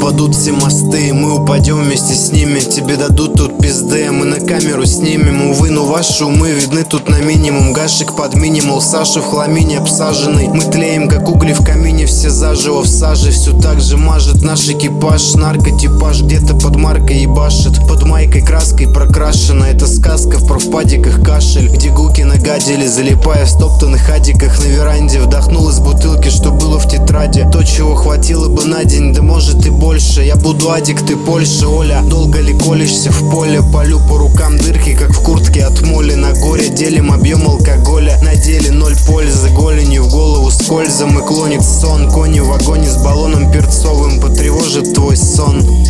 упадут все мосты, мы упадем вместе с ними. Тебе дадут тут пизды, мы на камеру снимем. Увы, но ваши умы видны тут на минимум. Гашек под минимал, Саша в хламине обсаженный. Мы тлеем, как угли в камине, все заживо в саже. Все так же мажет наш экипаж, наркотипаж где-то под маркой ебашит. Под майкой краской прокрашена, это сказка в профпадиках кашель. Где гуки нагадили, залипая в стоптанных адиках. На веранде вдохнул из бутылки, что было в тетради. То, чего хватило бы на день, да может и больше. Я буду адик, ты Польша, Оля. Долго ли колешься в поле? Полю по рукам дырки, как в куртке от моли. На горе делим объем алкоголя, на деле ноль пользы. Голенью в голову скользом и клонит сон. Кони в вагоне с баллоном перцовым потревожит твой сон.